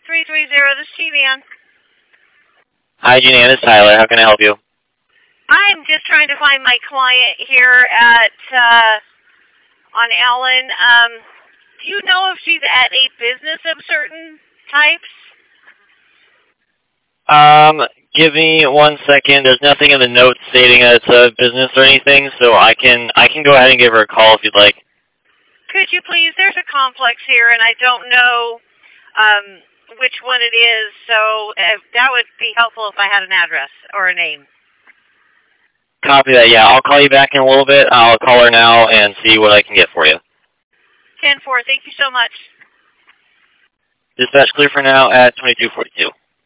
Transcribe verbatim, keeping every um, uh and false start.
three three zero, this is G-Man. Hi, Jeannie, this is Tyler. How can I help you? I'm just trying to find my client here at, uh, on Allen. Um, do you know if she's at a business of certain types? Um, give me one second. There's nothing in the notes stating that it's a business or anything, so I can I can go ahead and give her a call if you'd like. Could you please? There's a complex here, and I don't know um, which one it is, so uh, that would be helpful if I had an address or a name. Copy that, yeah. I'll call you back in a little bit. I'll call her now and see what I can get for you. ten four, thank you so much. Dispatch clear for now at twenty-two forty-two.